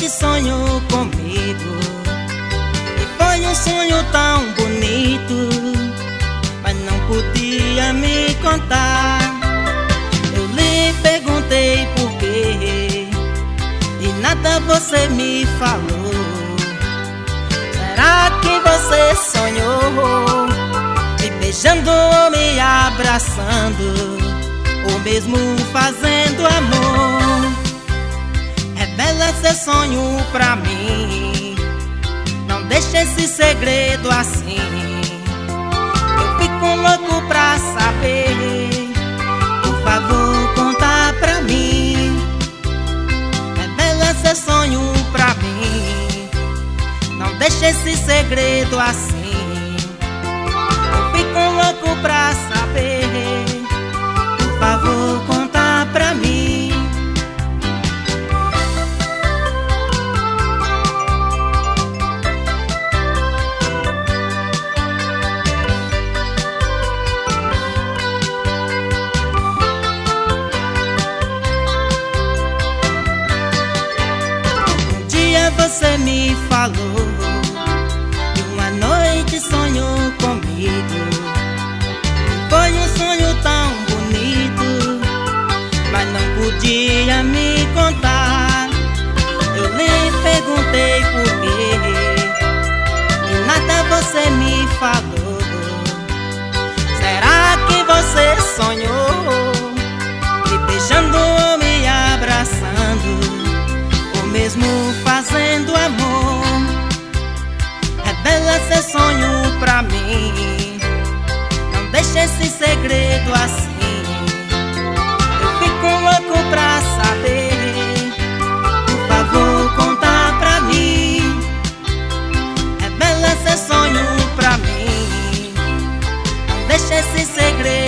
noite sonhou comigo, e foi um sonho tão bonito, mas não podia me contar. Eu lhe perguntei por quê, e nada você me falou. Será que você sonhou me beijando ou me abraçando, ou mesmo fazendo amor? Revela seu sonho pra mim, não deixe esse segredo assim. Eu fico louco pra saber, por favor conta pra mim. Revela seu sonho pra mim, não deixe esse segredo assim. Eu fico louco pra saber, por favor conta pra mim. Você me falou que uma noite sonhou comigo, foi um sonho tão bonito, mas não podia me contar. Eu lhe perguntei por quê, e nada você me falou. Será que você sonhou me beijando ou me abraçando, ou mesmo fazendo amor? Revela seu sonho pra mim, não deixe esse segredo assim. Eu fico louco pra saber, por favor conta pra mim. Revela seu sonho pra mim, não deixe esse segredo